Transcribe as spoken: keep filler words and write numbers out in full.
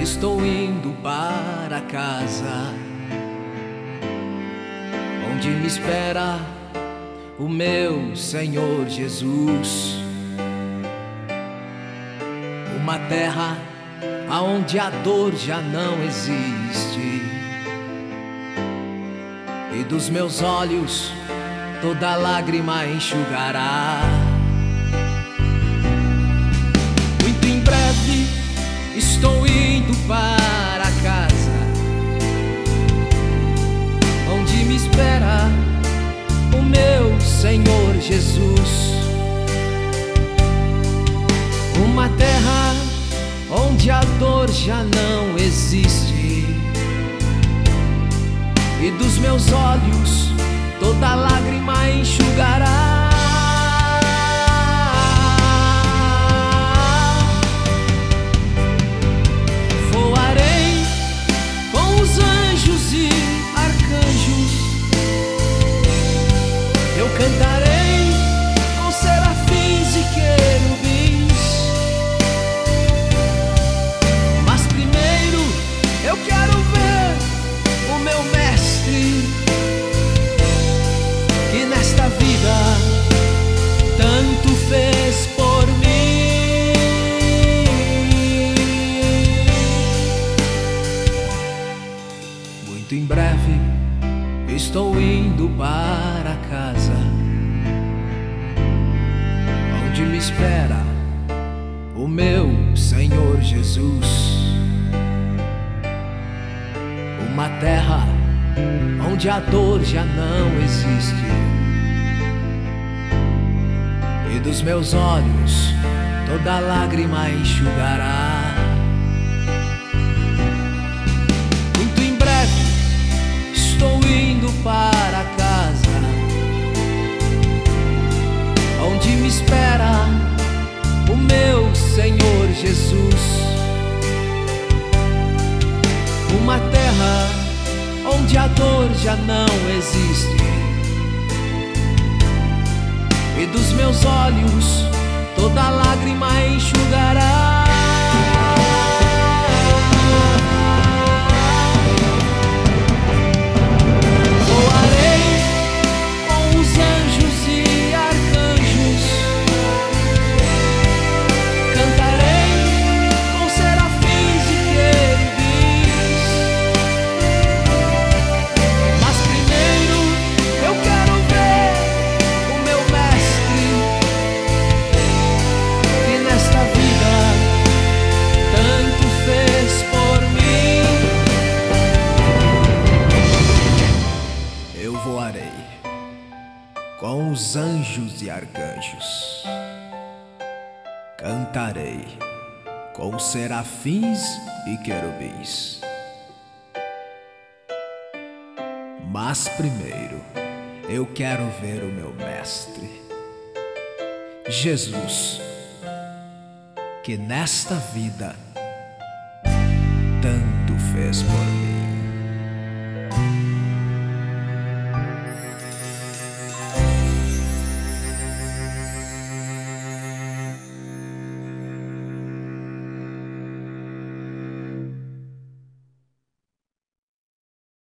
estou indo para casa, onde me espera o meu Senhor Jesus. Uma terra aonde a dor já não existe, e dos meus olhos toda lágrima enxugará. Muito em breve estou indo para casa, onde me espera o meu Senhor Jesus. Uma terra onde a dor já não existe, e dos meus olhos toda lágrima enxugará. Voarei com os anjos e arcanjos, eu cantarei com serafins e querubins. Mas primeiro eu quero ver o meu mestre, que nesta vida tanto fez por mim. Muito em breve estou indo para casa, onde me espera o meu Senhor Jesus. Uma terra onde a dor já não existe, e dos meus olhos toda lágrima enxugará. Muito em breve estou indo para casa, onde me espera o meu Senhor Jesus. Uma terra onde a dor já não existe, e dos meus olhos toda lágrima enxugará. Voarei com os anjos e arcanjos, cantarei com serafins e querubins. Mas primeiro eu quero ver o meu mestre, que nesta vida tanto fez por mim. Eu voarei com os anjos e arcanjos, cantarei com serafins e querubins. Mas primeiro eu quero ver o meu mestre, Jesus, que nesta vida tanto fez por mim.